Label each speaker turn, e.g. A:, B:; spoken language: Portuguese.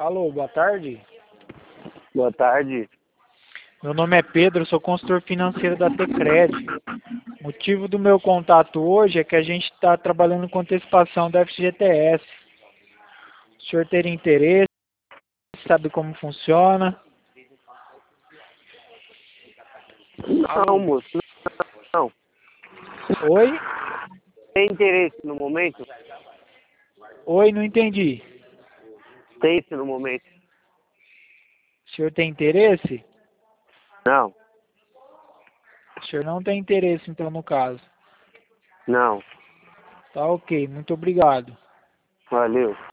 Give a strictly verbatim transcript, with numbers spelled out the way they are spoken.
A: Alô, boa tarde.
B: Boa tarde.
A: Meu nome é Pedro, sou consultor financeiro da Tecred. O motivo do meu contato hoje é que a gente está trabalhando com antecipação da F G T S. O senhor teria interesse? Sabe como funciona?
B: Não, moço, não.
A: Oi?
B: Tem interesse no momento?
A: Oi, não entendi.
B: Tem isso no momento?
A: O senhor tem interesse?
B: Não,
A: O senhor não tem interesse, então, no caso.
B: não.
A: Tá ok, muito obrigado.
B: Valeu.